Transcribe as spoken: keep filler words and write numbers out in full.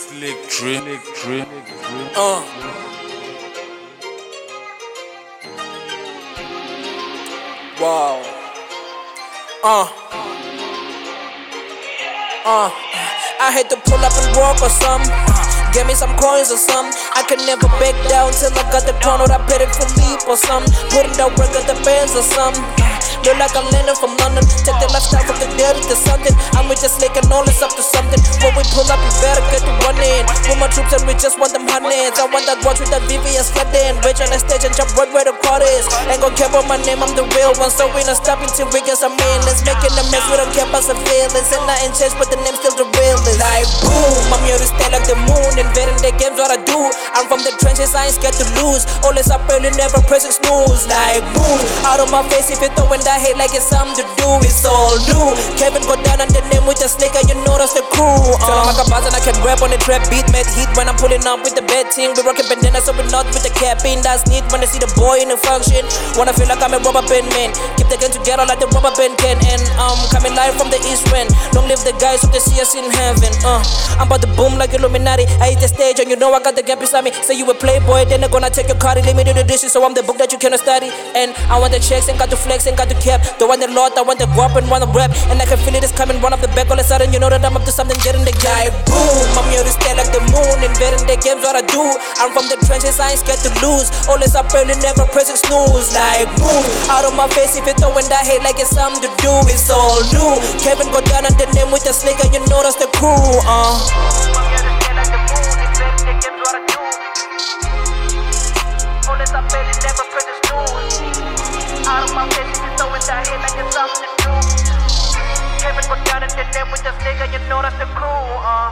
Slick drip, slick drip, drip. Uh. Wow. Uh. Uh. I had to pull up and walk or some. Give me some coins or some. I can never back down till I got the crown or I bet it for leap or some. Putting the work at the bands or some. Look like I'm landing from London. Check the lifestyle from the dirty to something. I'm with just licking all this up to something. When we pull up, you better get to one in. With my troops and we just want them hundreds. I want that watch with that V V S flooding. Rage on the stage and jump right where the crowd is. Ain't gon' care about my name, I'm the real one. So we not stopping till we get some millions. Making a mess, we don't care about surveillance. And nothing changed, but the name's still the realest. Like boom, I'm here to stay like the moon. Invading the games, what I do. I'm from the trenches, I ain't scared to lose. Always up early, never pressing snooze. Like boom, out of my face if you're throwing that hate like it's something to do. It's all new. Kevin go down on the name with the slicker, you know that's the crew. Uh. Tell 'em I got bars and I can rap on the trap beat. Mad heat when I'm pulling up with the bad team. We rockin' bandanas so we not with the capping. That's neat when I see the boy in the function. Wanna feel like I'm a rubber band man. Keep the gang together like the rubber band can. And um, coming live from the east wind. Long live the guys who they see us in heaven. Uh, I'm about to boom like Illuminati. I hit the stage and you know I got the gap beside me. Say you a playboy, then they're gonna take your card. Leave me to the dishes, so I'm the book that you cannot study. And I want the checks, ain't got to flex, ain't got to cap. Don't want the lot, I want the guap and want the rap. And I can feel it is coming, run off the back all of a sudden. You know that I'm up to something, getting the guy. Boom, I'm here to stay like the moon. Invading the games, what I do. I'm from the trenches, I ain't scared to lose. Always up early, never pressing snooze. Like boom, out of my face if you're throwing that hate like it's something to do. It's all new. Kevin go down on the name with the slicker, you know that's the crew. Uh. Always up early, never pressing snooze. Out of my face, if you're throwing that hate like it's something to do. Kevin go down and the name with the nigga, you know that's the crew. Uh.